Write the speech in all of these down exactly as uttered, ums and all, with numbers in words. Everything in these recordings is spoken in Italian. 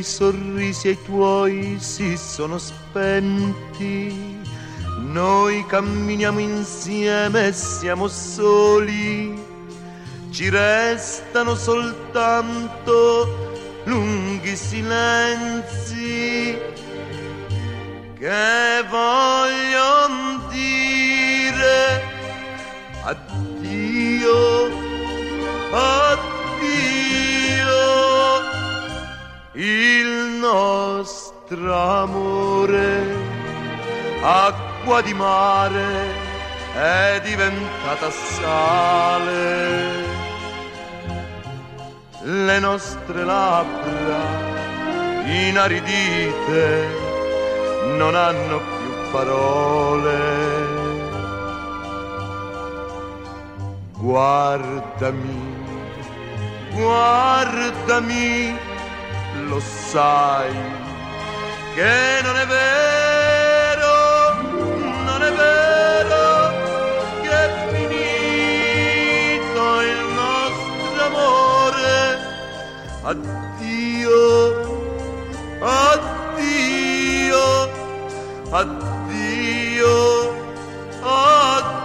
sorrisi ai tuoi si sono spenti. Noi camminiamo insieme e siamo soli. Ci restano soltanto lunghi silenzi che voglion dire addio, addio. Il nostro amore, acqua di mare, è diventata sale. Le nostre labbra inaridite non hanno più parole. Guardami, guardami, lo sai che non è vero, non è vero che è finito il nostro amore. Addio, addio, addio, addio.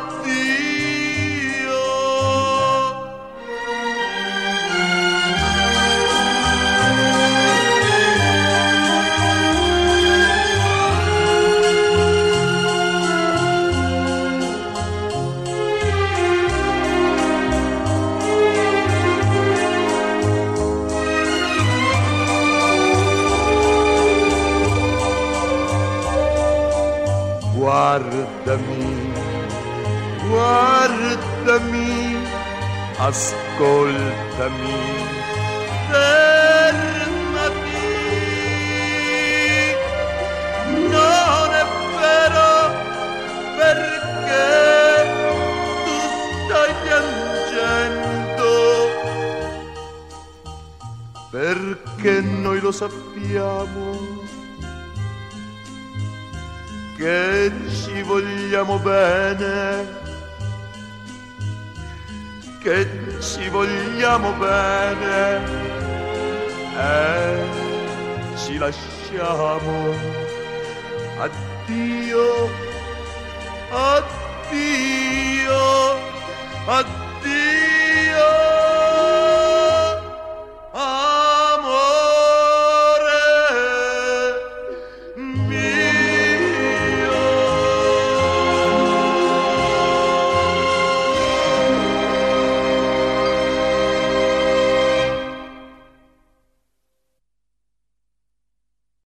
Guardami, guardami, ascoltami, fermati. Non è vero perché tu stai piangendo, perché noi lo sappiamo che ci vogliamo bene, che ci vogliamo bene e ci lasciamo. Addio, addio, addio.